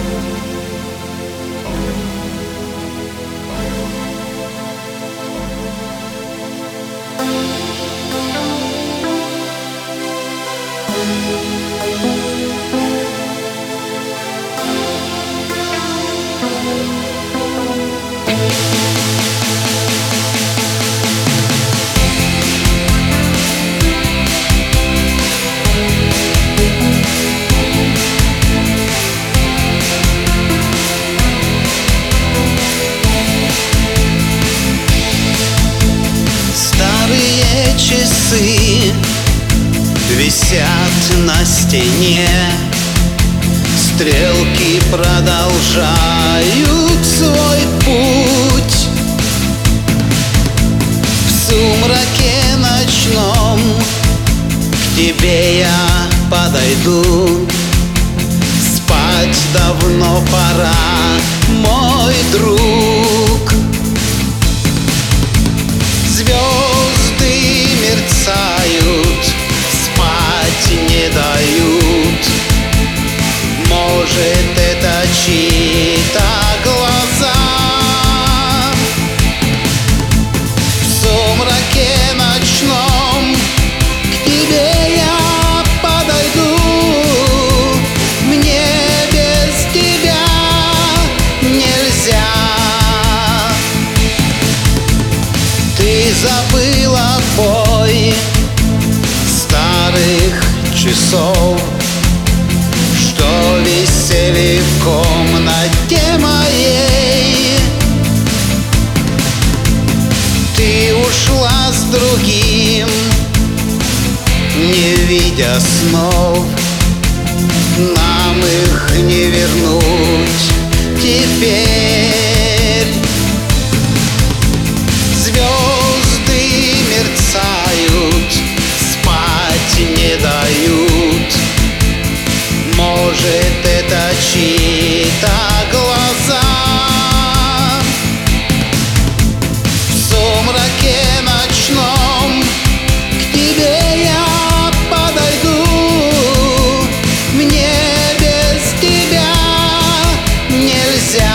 Старые часы висят на стене, стрелки продолжают свой путь. В сумраке ночном к тебе я подойду. Спать давно пора, мой друг. Звезды мерцают, спать не дают. Может, это чьи-то глаза. В сумраке ночном к тебе я подойду. Мне без тебя нельзя. Ты забыла бой старых часов, что висели в комнате моей. Ты ушла с другим, не видя снов. Нам их не вернуть теперь. Звезды мерцают, спать не дают. Может, это чьи-то глаза. В сумраке ночном к тебе я подойду. Мне без тебя нельзя.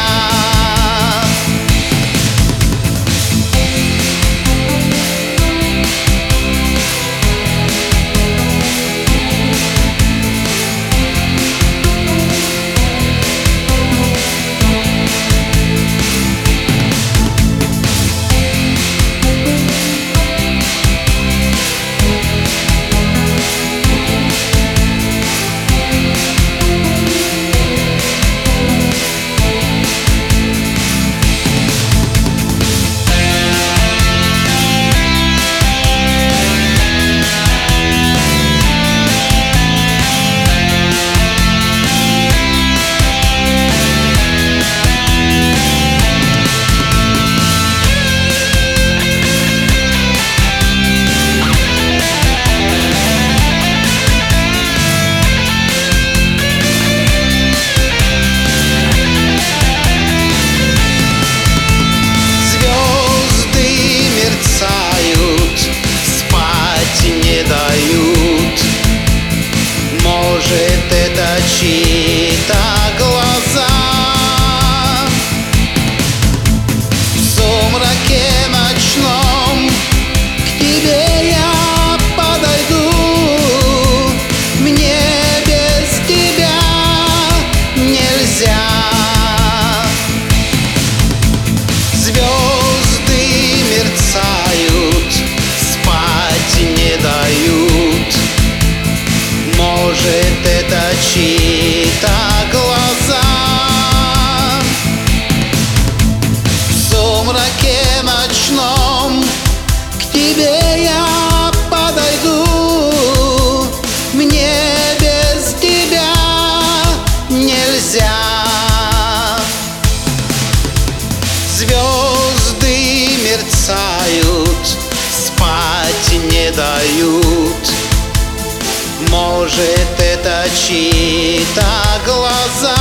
Может, это чьи-то глаза. В сумраке ночном к тебе я подойду. Мне без тебя нельзя. Звезды мерцают, спать не дают. Может, это чьи-то глаза. В сумраке ночном к тебе я подойду. Мне без тебя нельзя. Звезды мерцают, спать не дают. Может, это чьи-то глаза.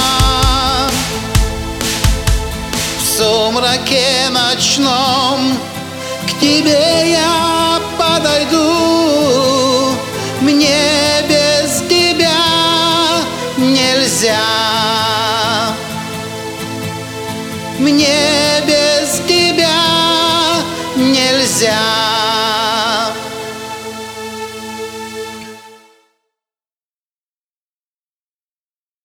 В сумраке ночном к тебе я подойду. Мне без тебя нельзя. Мне без тебя нельзя.